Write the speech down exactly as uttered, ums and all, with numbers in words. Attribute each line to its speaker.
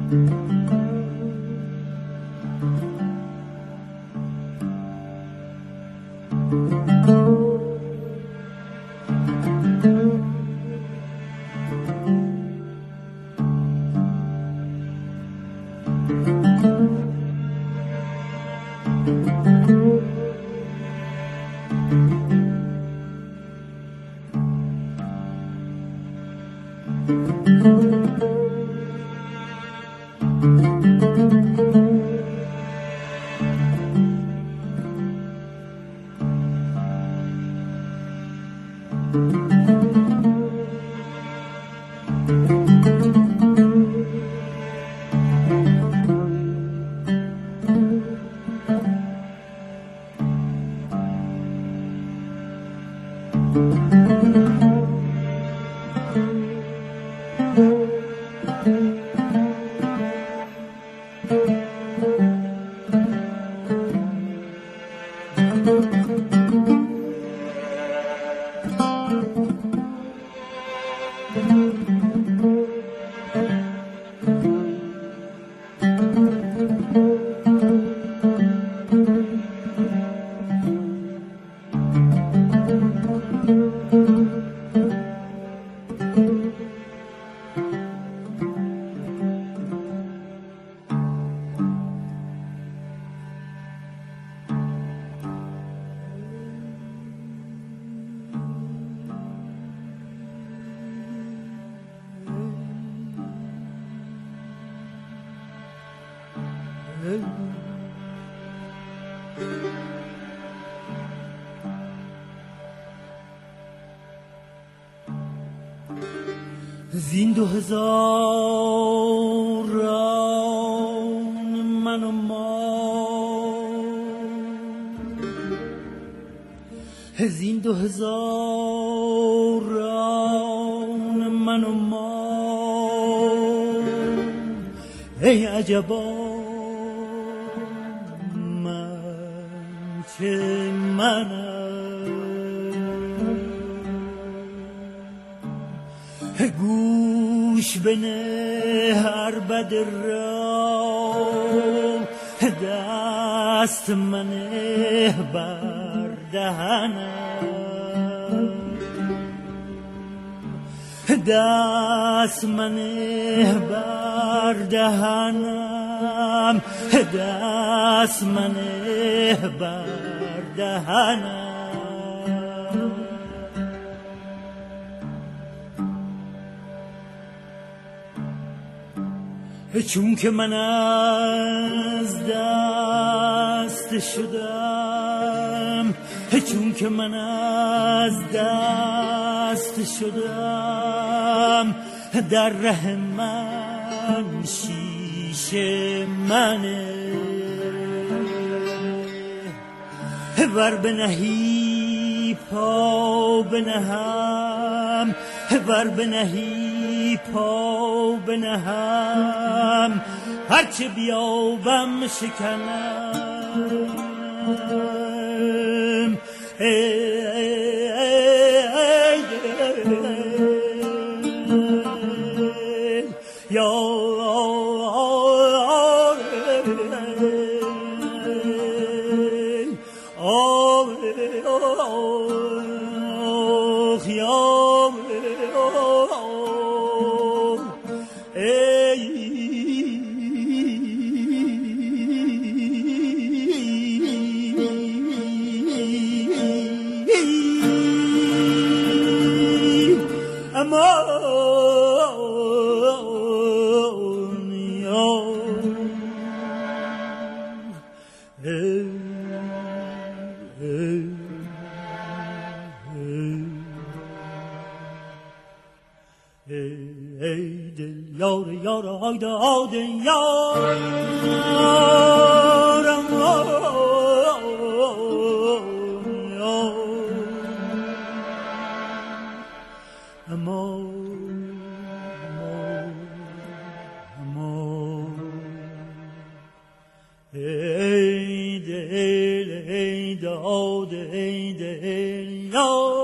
Speaker 1: زین دو هزاران من و ما، زین دو هزاران من و ما، ای عجبا من که منم، گوش بنه هر بد را، دست منه بر دهنم، دست منه بر دهنم، دست منه بر دهنم. چون که من از دست شدم، چون که من از دست شدم، در ره من شیشه منه، ور بنهی پا بنهم، ور بنهی پا بنهم، هرچه بیابم شکنم. ای ای دل یار یار آی داد یارم، اما اما ای دل ای داد ای دل یار